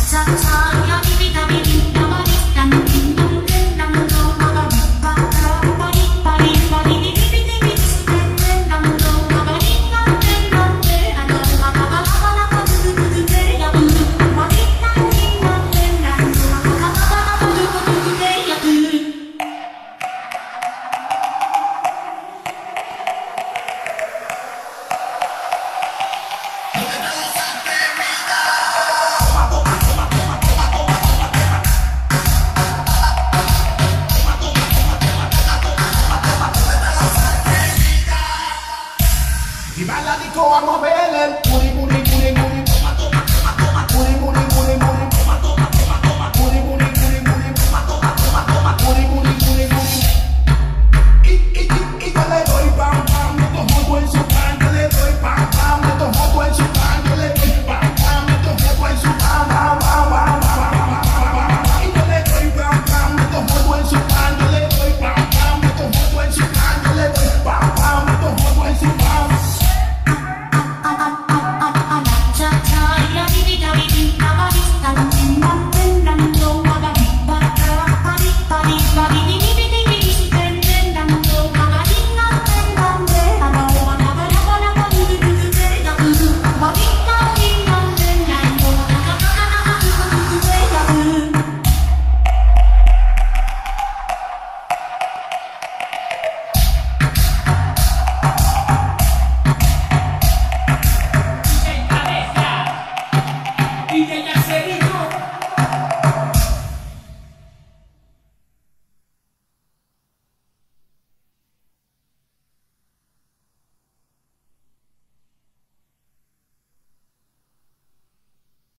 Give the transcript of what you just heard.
Vamos a ver el puri puri puri puri. Toma, toma, toma, toma. Puri puri puri puri. Toma, toma, toma, toma. Puri puri puri puri. Toma, toma, toma, toma. Puri puri puri puri. Y yo le doy pam pam. Meto jodo en su pan. Yo le doy pam pam. Meto jodo en su pan. Yo le doy pam pam. Meto jodo en su pan. Pam pam pam pam. Y yo le doy pam pam. Meto jodo en su pan. Yo le doy pam pam. Meto jodo en su pan. Yo le doy pam pam. Meto jodo en su pan. DJ